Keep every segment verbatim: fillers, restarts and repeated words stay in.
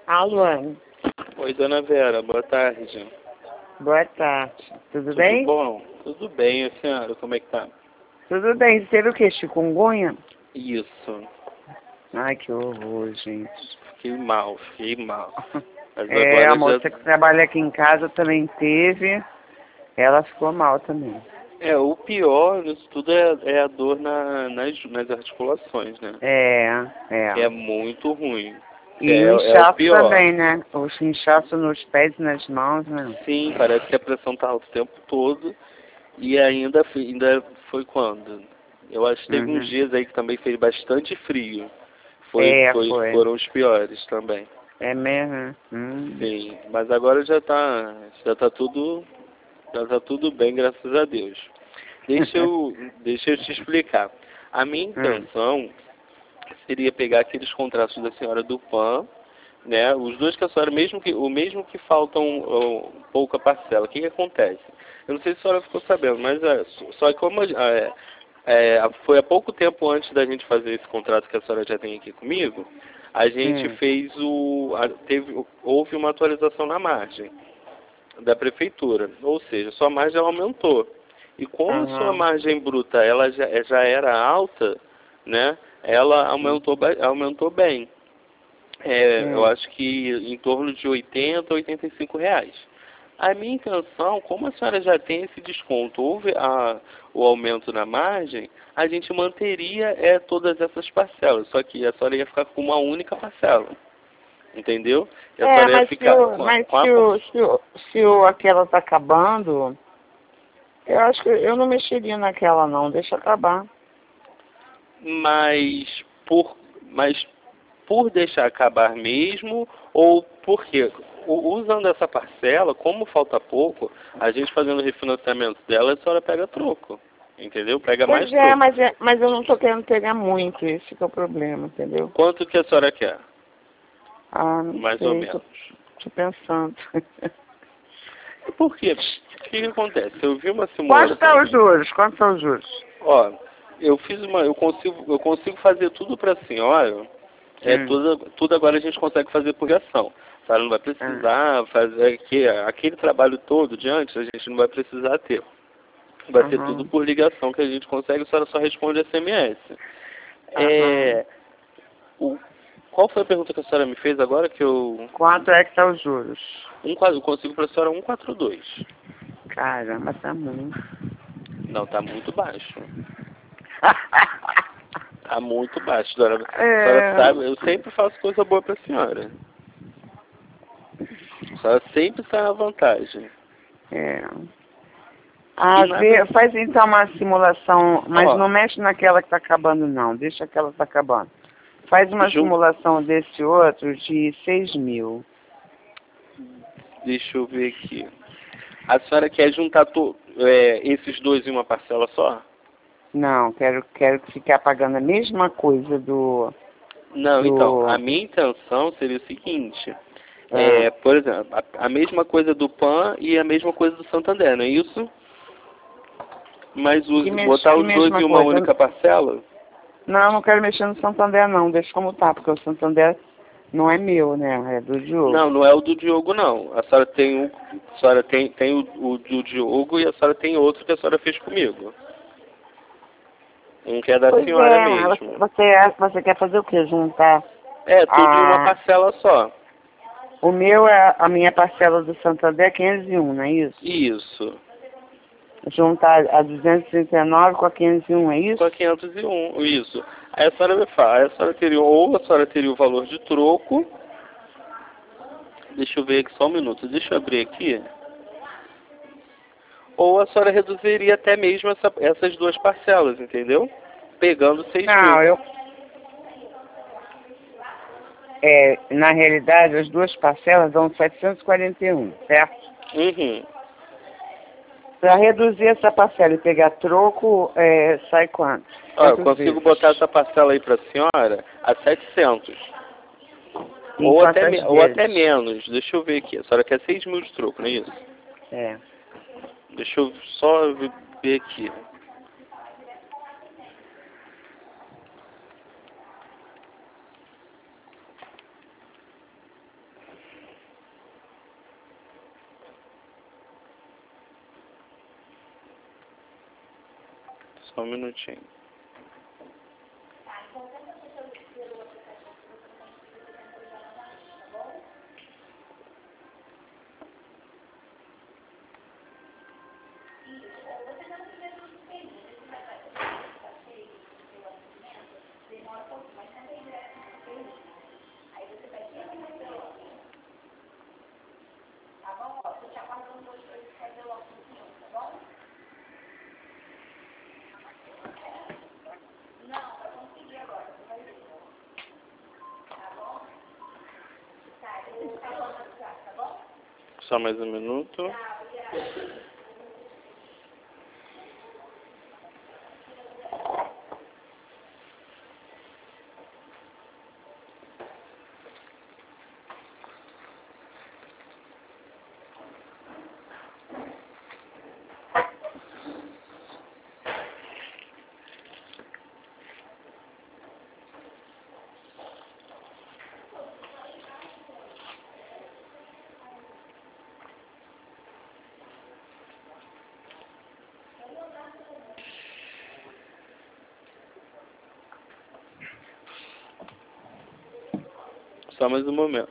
Alô? Oi, dona Vera, boa tarde. Boa tarde. Tudo, Tudo bem? bom? Tudo bem, a senhora, como é que tá? Tudo bem. Você teve o quê? Chikungunya? Isso. Ai, que horror, gente. Fiquei mal, fiquei mal. Mas É, a agora moça já... que trabalha aqui em casa também teve. Ela ficou mal também. É, o pior nisso tudo é, é a dor na, nas, nas articulações, né? É, Que é é. muito ruim. Que E é, o é o inchaço pior. também, né? O inchaço nos pés e nas mãos, né? Sim, parece que a pressão tá alta o tempo todo. E ainda, foi- ainda foi quando? Eu acho que teve uns Uhum. dias aí que também fez bastante frio. Foi, É, foi, foi. foram os piores também. É mesmo? Hum. Sim, mas agora já tá, já tá tudo, já tá tudo bem, graças a Deus. Deixa eu, deixa eu te explicar. A minha hum. intenção seria pegar aqueles contratos da senhora do P A N, né? Os dois que a senhora, mesmo que, o mesmo que faltam ó, pouca parcela. O que que acontece? Eu não sei se a senhora ficou sabendo, mas é, só que como é, é, foi há pouco tempo antes da gente fazer esse contrato que a senhora já tem aqui comigo, a gente Hum. fez o, a, teve, houve uma atualização na margem da prefeitura, ou seja, sua margem ela aumentou. E como a sua Aham. margem bruta ela já, já era alta, né? Ela aumentou, ba- aumentou bem. É, eu Hum. acho que em torno de oitenta, oitenta e cinco reais. A minha intenção, como a senhora já tem esse desconto, houve a, o aumento na margem, a gente manteria é, todas essas parcelas, só que a senhora ia ficar com uma única parcela, entendeu? E a É, senhora ia mas se ficar o, com a, mas com a se o, se o, se o aquela tá acabando, eu acho que eu não mexeria naquela não, deixa acabar. mas por, mas por deixar acabar mesmo, ou porque u- usando essa parcela, como falta pouco, a gente fazendo o refinanciamento dela, a senhora pega troco, entendeu? Pega mais Pois é, troco. mas, é, mas eu não tô querendo pegar muito, esse que é o problema, entendeu? Quanto que a senhora quer? Ah, não Mais ou sei, tô, menos. tô pensando. E por quê? O que que acontece? Eu vi uma Quanto simulação. tá os juros? Quanto são os juros? Ó, eu fiz uma, eu consigo, eu consigo fazer tudo para a senhora. É Hum. tudo, tudo agora a gente consegue fazer por ligação. A senhora não vai Ah. precisar fazer aqui, aquele trabalho todo de antes, a gente não vai precisar ter. Vai ser tudo Aham. por ligação que a gente consegue, a senhora só responde S M S. Aham. É, o, qual foi a pergunta que a senhora me fez agora que eu, Quanto é que tá os juros? um, qua- eu consigo para a senhora cento e quarenta e dois. Caramba, tá muito. Não, está muito baixo. Está muito baixo, senhora. A senhora É, sabe, eu sempre faço coisa boa para a senhora. A senhora sempre está na vantagem. é. E Ah, na vê, verdade, faz então uma simulação, mas ó, não mexe naquela que tá acabando não, deixa aquela que tá acabando. Faz uma jun... simulação desse outro de seis mil. deixa eu ver aqui. A senhora quer juntar to... é, esses dois em uma parcela só? Não, quero, quero ficar pagando a mesma coisa do... Não, então, a do minha intenção seria o seguinte, ah, é, por exemplo, a, a mesma coisa do P A N e a mesma coisa do Santander, não é isso? Mas que, os, mes, botar que os dois mesma em uma coisa? única parcela? Não, não quero mexer no Santander não, deixa como tá, porque o Santander não é meu, né, é do Não, Diogo. não é o do Diogo, não. A senhora tem, um, a senhora tem, tem o, o do Diogo e a senhora tem outro que a senhora fez comigo. Um que é da Pois senhora é, mas você, mesmo. você você quer fazer o quê? Juntar É, tudo em uma a... parcela só. O meu é a minha parcela do Santander é quinhentos e um, não é isso? Isso. Juntar a duzentos e trinta e nove com a quinhentos e um, é Com a isso? quinhentos e um, isso. Aí a senhora me fala, aí a senhora teria, ou a senhora teria o valor de troco. Deixa eu ver aqui só um minuto, deixa eu abrir aqui. Ou a senhora reduziria até mesmo essa, essas duas parcelas, entendeu? Pegando seis mil. Não, eu... É, na realidade, as duas parcelas dão setecentos e quarenta e um, certo? Uhum. Para reduzir essa parcela e pegar troco, é, sai quanto? Ó, eu Quantas consigo vezes? botar essa parcela aí para a senhora a setecentos. Em Ou até, quantas me- ou até vezes? menos. Deixa eu ver aqui. A senhora quer seis mil de troco, não é isso? É. Deixa eu só ver aqui. Só um minutinho. Só mais um minuto. Só mais um momento.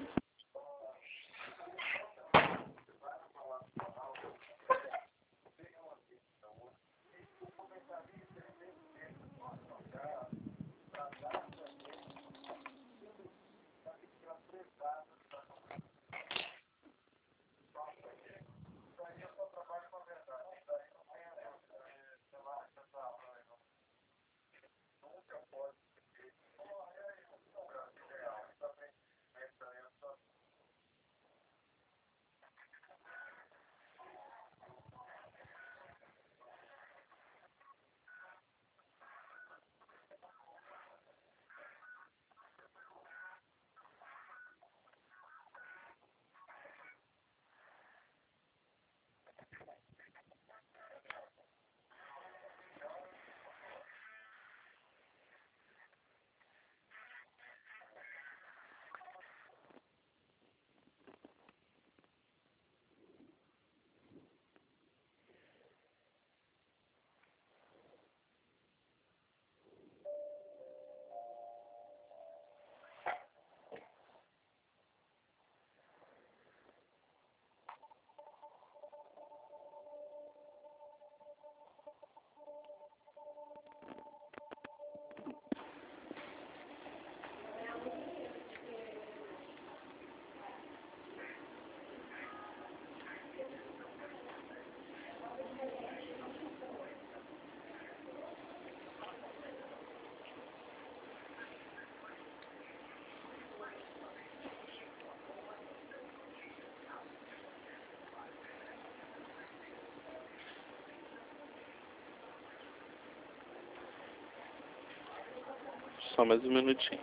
Só mais um minutinho.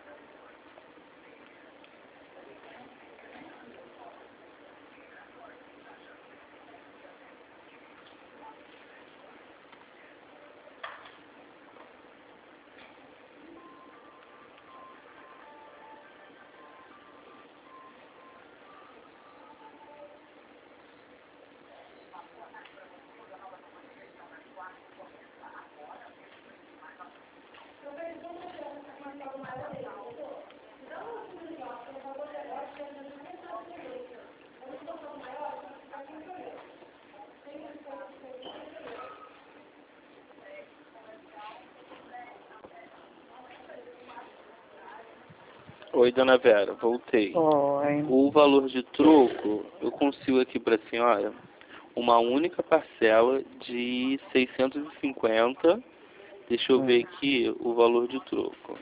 Oi, dona Vera, voltei. Oi. O valor de troco, eu consigo aqui para a senhora uma única parcela de seiscentos e cinquenta. Deixa eu Hum. ver aqui o valor de troco.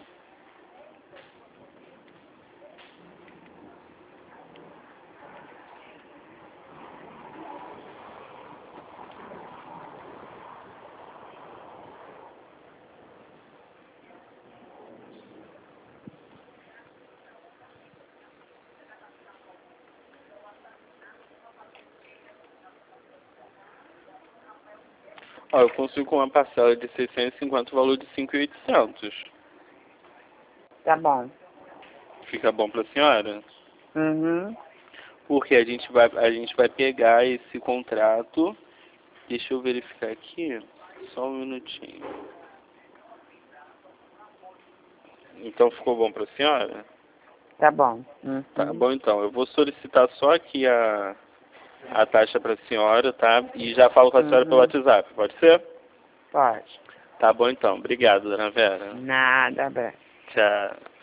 Ó, eu consigo com uma parcela de seiscentos e cinquenta, o valor de cinco mil e oitocentos. Tá bom. Fica bom para a senhora? Uhum. Porque a gente vai, a gente vai pegar esse contrato. Deixa eu verificar aqui. Só um minutinho. Então ficou bom para a senhora? Tá bom. Uhum. Tá bom, então. Eu vou solicitar só aqui a, a taxa para a senhora, tá? E já falo com a senhora Uhum. pelo WhatsApp, pode ser? Pode. Tá bom, então. Obrigado, dona Vera. Nada, abraço. Tchau.